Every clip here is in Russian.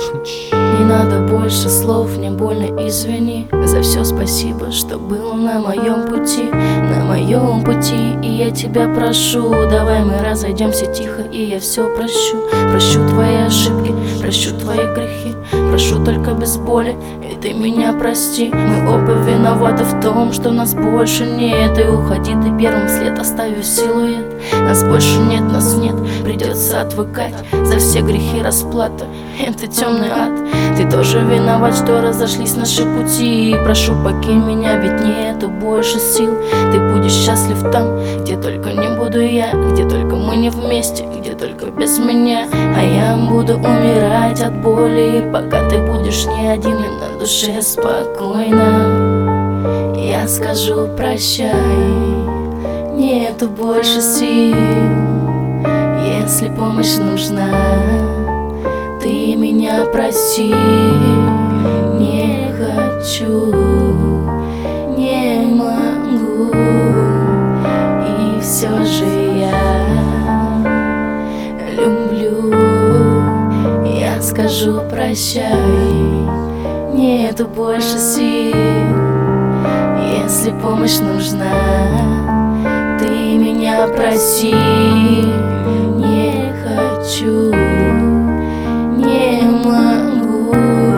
Не надо больше слов, мне больно, извини. За все спасибо, что было на моем пути. На моем пути, и я тебя прошу, давай мы разойдемся тихо, и я все прощу. Прощу твои ошибки, прощу твои грехи, прошу только без боли, и ты меня прости. Мы оба виноваты в том, что нас больше нет. И уходи ты первым вслед, оставив силуэт. Нас больше нет, нас нет, придется отвыкать. За все грехи расплата, это темный ад. Ты тоже виноват, что разошлись наши пути. Прошу, покинь меня, ведь нету больше сил. Ты будешь счастлив там, где только не буду я, где только мы не вместе, где только без меня. А я буду умирать от боли, пока ты будешь не один, и на душе спокойно. Я скажу прощай, нету больше сил. Если помощь нужна, ты меня проси. Не хочу, не могу, и все же я люблю. Я скажу прощай, нету больше сил. Если помощь нужна, ты меня проси. Не хочу, не могу,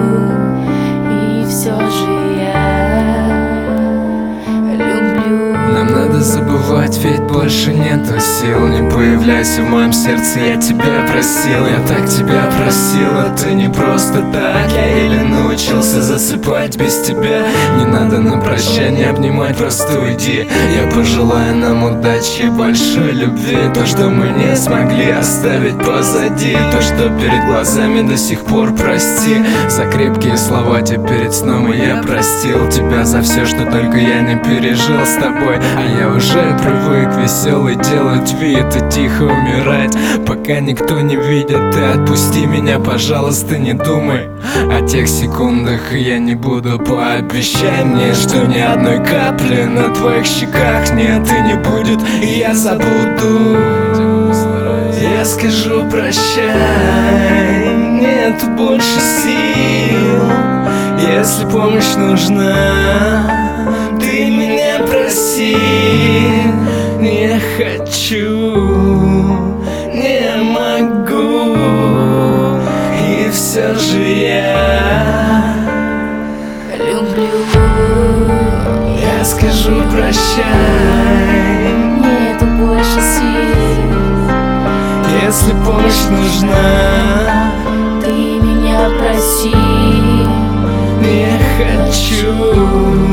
и все же я люблю. Нам надо забывать, ведь больше нету сил. Не появляйся в моем сердце, я тебя просил. Я так тебя просил, а ты не просто так. Я еле научился засыпать без тебя. Не надо на прощание обнимать, просто уйди. Я пожелаю нам удачи и большой любви. То, что мы не смогли оставить позади, то, что перед глазами до сих пор прости. За крепкие слова тебе перед сном и я простил тебя за все, что только я не пережил с тобой. А я уже привык веселый делать вид и тихо умирать, пока никто не видит. Ты отпусти меня, пожалуйста, не думай о тех секундах, и я не буду. Пообещай мне, что ни одной капли на твоих щеках нет и не будет, и я забуду. Я скажу прощай, нету больше сил. Если помощь нужна, ты меня проси. Не хочу, не могу, и все же я люблю. Я скажу прощай, нету больше сил. если помощь нужна, ты меня проси. не хочу.